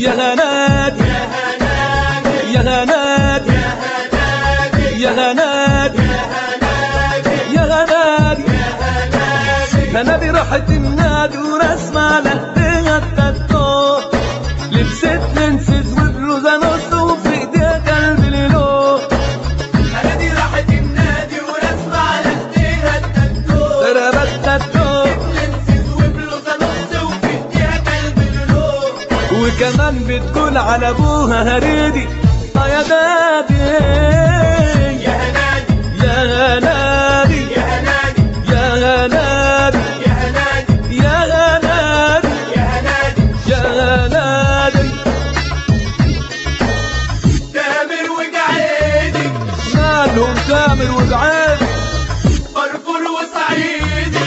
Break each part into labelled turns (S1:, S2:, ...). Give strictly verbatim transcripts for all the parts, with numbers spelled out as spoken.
S1: يا هنادي يا هنادي يا هنادي يا هنادي هنادي راحت النادي ورسمة على ايديها التاتو، لبست لنسز وبلوزة نص وفي ايديها قلب ليلو.
S2: هنادي راحت النادي ورسمة على ايديها التاتو،
S1: ضربت تاتو
S2: لنسز وبلوزة نص وفي ايديها قلب ليلو.
S1: وكمان بتقول على ابوها هريدي اه يا دادي
S2: يا هنادي
S1: يا هنادي
S2: يا هنادي
S1: يا هنادي
S2: يا هنادي
S1: يا هنادي
S2: يا هنادي
S1: يا هنادي
S2: تامر وجعيدي
S1: مالهم تامر وجعيدي
S2: فرفور وصعيدي.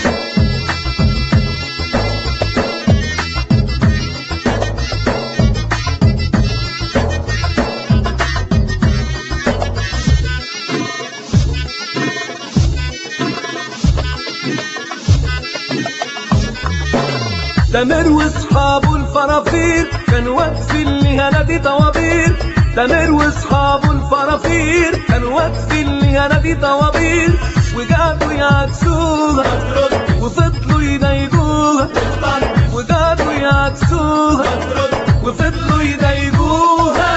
S1: تامر واصحابه الفرافير كانوا واقفين لهنادي طوابير. تامر واصحابه الفرافير كانوا واقفين لهنادي طوابير، وقعدوا يعكسوها وفضلوا يضايقوها، وقعدوا يعكسوها وفضلوا يضايقوها.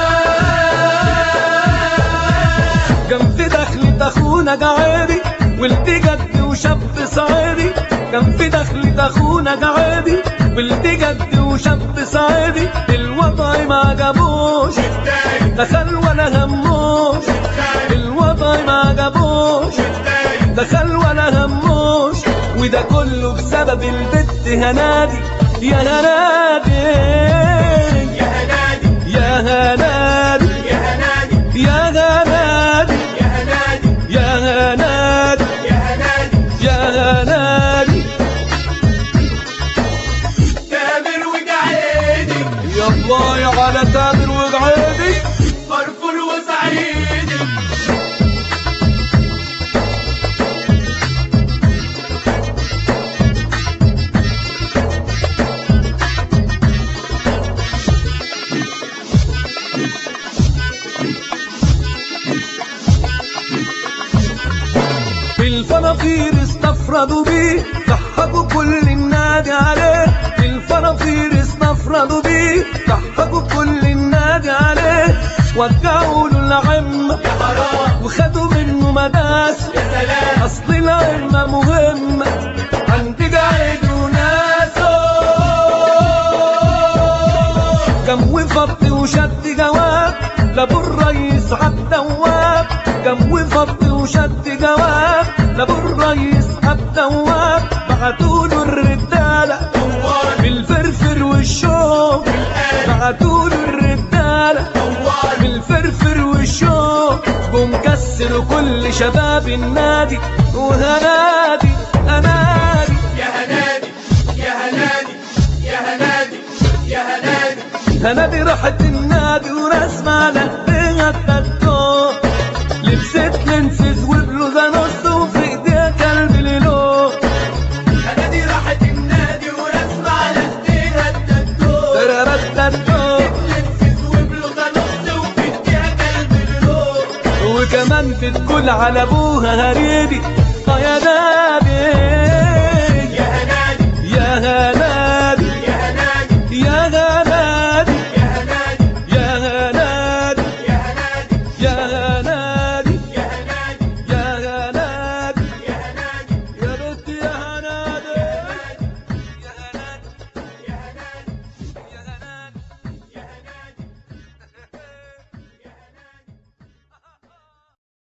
S1: كان في دخلة اخونا قعيدي ولد جد وشاب صعيدي، كان في دخلة اخونا قعيدي ولد جد وشاب صعيدي. الوضع ما عجبوش دخل ولا هموش، الوضع ما عجبوش دخل ولا هموش، وده كله بسبب البت هنادي يا هنادي
S2: يا هنادي
S1: يا هنادي
S2: يا هنادي
S1: يا هنادي
S2: يا هنادي
S1: يا هنادي
S2: يا هنادي
S1: يا هنادي
S2: تامر وجعيدي
S1: يا الله على تامر وجعيدي
S2: فرفور وصعيدي.
S1: الفرافير استفردوا بيه ضحكوا كل النادي عليه، الفرافير استفردوا بيه ضحكوا كل النادي عليه. وقعوا له العمة وخدوا منه مداس، اصل العمة مهمة عند قاعد وناسه. قام وفض وشد جواب لابو الريس عالدواب، قام وفض وشد جواب لابو الريس عالدواب. بعتوله الرجالة بالفرفر والشوق، بعتوله الرجالة بالفرفر والشوق، ومكسروا كل شباب النادي. وهنادي هنادي
S2: يا هنادي يا هنادي يا هنادي يا هنادي
S1: هنادي راحت النادي ورسمة على ايديها التاتو، لبست لنسز وبلوزة نص وفي ايديها كلب ليلو.
S2: هنادي راحت النادي ورسمة على ايديها التاتو،
S1: ضربت تاتو
S2: لنسز وبلوزة نص وفي ايديها قلب ليلو.
S1: وكمان بتقول على ابوها هريدي اه يا دادي